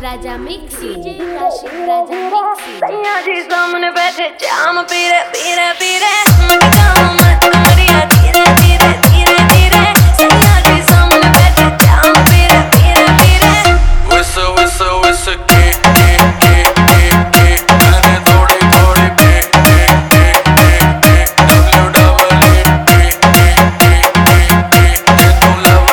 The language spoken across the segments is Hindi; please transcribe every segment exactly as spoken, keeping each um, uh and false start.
राजा मिक्सी डीजे राशिद राजा मिक्सी सैया जी सामने बैठे जाम पीरे पीरे पीरे मटकाऊं मैं कमरिया धीरे धीरे धीरे धीरे सैया जी सामने बैठे जाम पीरे पीरे पीरे whistle whistle whistle के के के के के मैंने थोड़ी थोड़ी के के के के के W double A के के के के के तू लव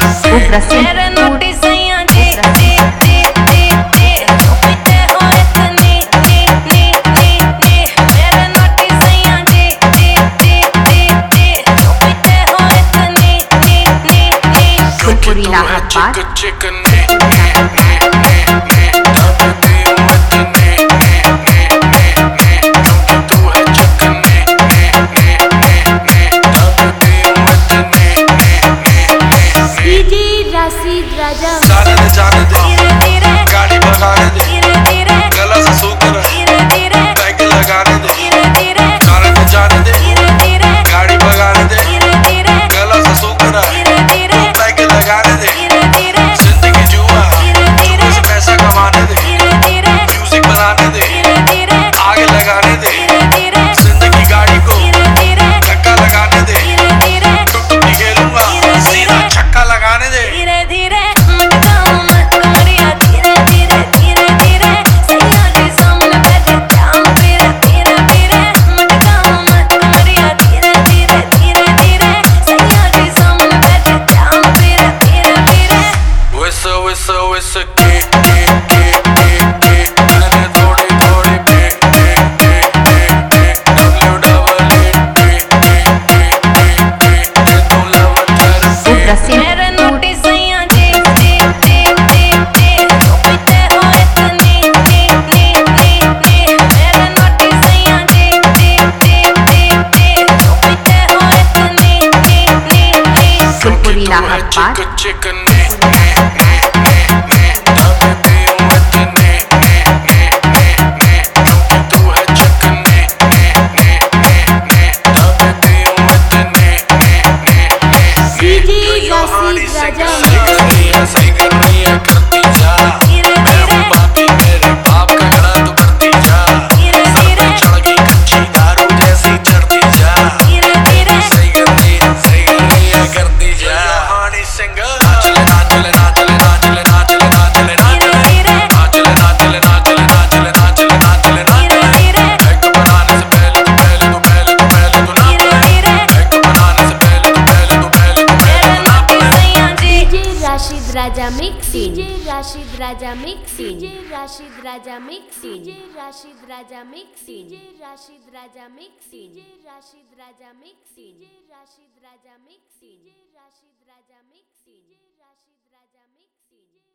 कर मेरे नोटी सैया जी जी जी जी जी पीते हो इतनी नी नी नी नी मेरे नोटी सैया जी जी जी जी जी पीते हो इतनी नी नी नी क्योंकि तू है चिक चिक ने ने ने ने ने दबती हूँ इतने ने ने ने ने क्योंकि तू है चिक ने ने ने ने ने दबती हूँ इतने ने ने ने डीजे राशिद राजा जाने दे जाने दे धीरे धीरे गाड़ी भगाने दे धीरे धीरे गला से सूकर धीरे धीरे बैग लगाने दे धीरे धीरे जाने दे जाने दे धीरे धीरे गाड़ी भगाने दे धीरे धीरे गला से सूकर धीरे धीरे बैग लगाने दे धीरे धीरे जिंदगी जुआ धीरे धीरे से पैसा कमाने दे धीरे धीरे म्यूजिक बनाने दे धीरे धीरे आगे लगाने दे धीरे धीरे जिंदगी गाड़ी को धीरे धीरे धक्का लगाने दे धीरे धीरे टुक टुक निकलूंगा सीधा छक्का लगाने दे धीरे धीरे मटकाऊं मैं कमरिया धीरे धीरे धीरे धीरे सैया जी सामने बैठे जाम पीरे पीरे पीरे मटकाऊं मैं कमरिया धीरे धीरे धीरे धीरे सैया जी सामने बैठे जाम पीरे पीरे पीरे whistle whistle whistle के के के के के मैंने थोड़ी थोड़ी के के के के के W double A के के के के के तू लव कर मेरे नोटी सैया जी जी जी जी जी पीते हो इतनी नी नी नी नी मेरे नोटी सैया जी जी जी जी जी पीते हो इतनी नी नी नी क्योंकि तू है चिक चिक ने ने ने ने ने दबती हूँ इतने ने ने ने ने क्योंकि तू है चिक ने ने ने ने ने दबती हूँ इतने ने ने ने डीजे राशिद राजा सही कर रही है सही कर रही है करती जा धीरे मैं धीरे हूँ बापी मेरे बाप का घड़ा तू करती जा धीरे सर धीरे पे चढ़ गई कच्ची दारू जैसी चढ़ती जा धीरे धीरे सही कर रही है सही कर रही है करती जा हानी सिंह नाचले नाचले नाचले नाचले नाचले नाचले धीरे नाचले नाचले नाचले नाचले नाचले नाचले नाचले धीरे नाचले बैग बनाने से पहले तू पहले तू पहले तू पहले तू नाच धीरे धीरे बैग बनाने से पहले तू पहले तू पहले तू पहले मेरे तू नाप नोटी सैया जी डीजे राशिद राजा मिक्सी डीजे राशिद राजा मिक्सी डीजे राशिद राजा मिक्सी डीजे राशिद राजा मिक्सी डीजे राशिद राजा मिक्सी डीजे राशिद राजा मिक्सी डीजे राशिद राजा मिक्सी डीजे राशिद राजा मिक्सी डीजे राशिद राजा मिक्सी